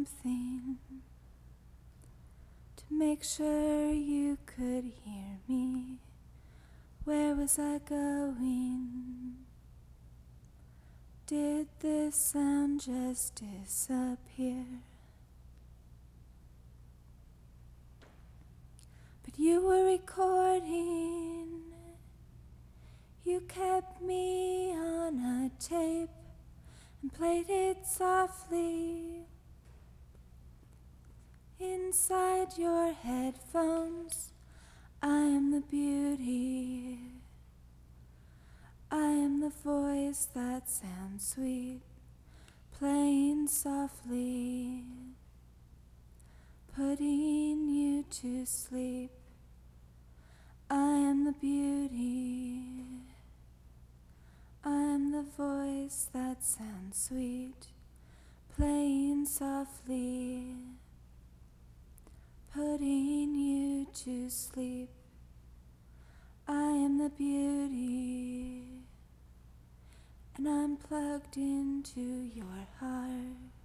something to make sure you could hear me. Where was I going? Did this sound just disappear? But you were recording. You kept me on a tape and played it softly inside your headphones. I am the beauty. I am the voice that sounds sweet, playing softly, putting you to sleep. I am the beauty. I am the voice that sounds sweet, playing softly, putting you to sleep. I am the beauty, and I'm plugged into your heart.